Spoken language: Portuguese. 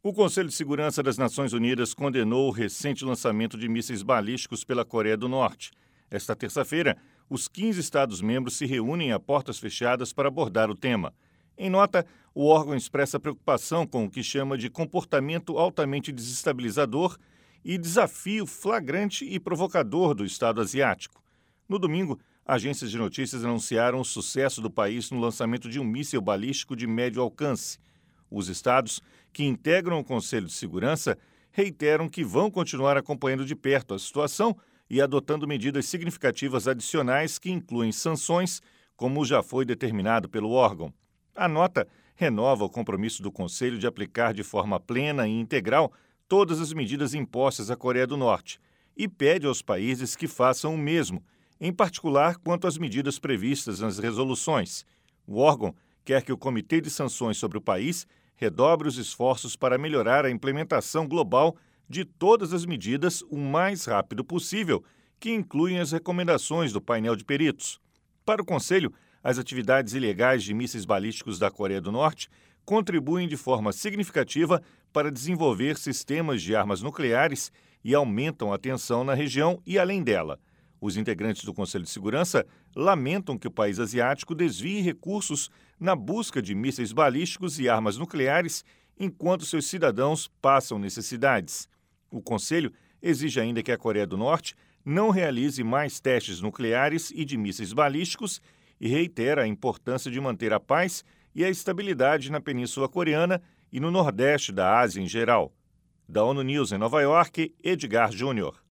O Conselho de Segurança das Nações Unidas condenou o recente lançamento de mísseis balísticos pela Coreia do Norte. Esta terça-feira, os 15 Estados-membros se reúnem a portas fechadas para abordar o tema. Em nota, o órgão expressa preocupação com o que chama de comportamento altamente desestabilizador e desafio flagrante e provocador do Estado asiático. No domingo, agências de notícias anunciaram o sucesso do país no lançamento de um míssil balístico de médio alcance. Os estados que integram o Conselho de Segurança reiteram que vão continuar acompanhando de perto a situação e adotando medidas significativas adicionais que incluem sanções, como já foi determinado pelo órgão. A nota renova o compromisso do Conselho de aplicar de forma plena e integral todas as medidas impostas à Coreia do Norte e pede aos países que façam o mesmo, em particular quanto às medidas previstas nas resoluções. O órgão quer que o Comitê de Sanções sobre o país redobre os esforços para melhorar a implementação global de todas as medidas o mais rápido possível, que incluem as recomendações do painel de peritos. Para o Conselho, as atividades ilegais de mísseis balísticos da Coreia do Norte contribuem de forma significativa para desenvolver sistemas de armas nucleares e aumentam a tensão na região e além dela. Os integrantes do Conselho de Segurança lamentam que o país asiático desvie recursos na busca de mísseis balísticos e armas nucleares enquanto seus cidadãos passam necessidades. O Conselho exige ainda que a Coreia do Norte não realize mais testes nucleares e de mísseis balísticos e reitera a importância de manter a paz e a estabilidade na Península Coreana e no Nordeste da Ásia em geral. Da ONU News em Nova York, Edgar Júnior.